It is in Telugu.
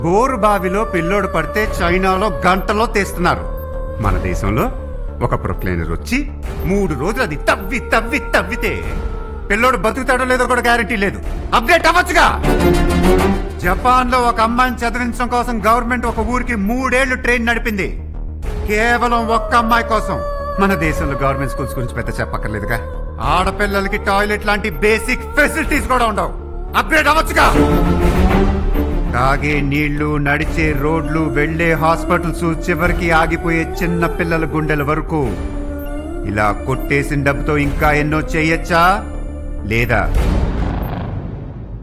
బోరు బావిలో పిల్లోడు పడితే చైనాలో గంటలో తీస్తున్నారు. మన దేశంలో ఒక ప్రొక్లైనర్ వచ్చి 3 రోజులు అది తవ్వితే పిల్లోడు బతుకుతాడో లేదో కూడా గ్యారెంటీ లేదు. అప్డేట్ అవ్వచ్చుగా. జపాన్ లో ఒక అమ్మాయిని చదివించడం కోసం గవర్నమెంట్ ఒక ఊరికి 3 ఏళ్లు ట్రైన్ నడిపింది, కేవలం ఒక్క అమ్మాయి కోసం. మన దేశంలో గవర్నమెంట్ స్కూల్స్ గురించి పెద్ద చెప్పక్కర్లేదుగా. ఆడపిల్లలకి టాయిలెట్ లాంటి బేసిక్ ఫెసిలిటీస్ కూడా ఉండవు. అప్గ్రేడ్ అవ్వచ్చుగా. తాగే నీళ్లు, నడిచే రోడ్లు, వెళ్లే హాస్పిటల్స్, చివరికి ఆగిపోయే చిన్న పిల్లల గుండెల వరకు ఇలా కొట్టేసిన డబ్బుతో ఇంకా ఎన్నో చేయొచ్చా లేదా?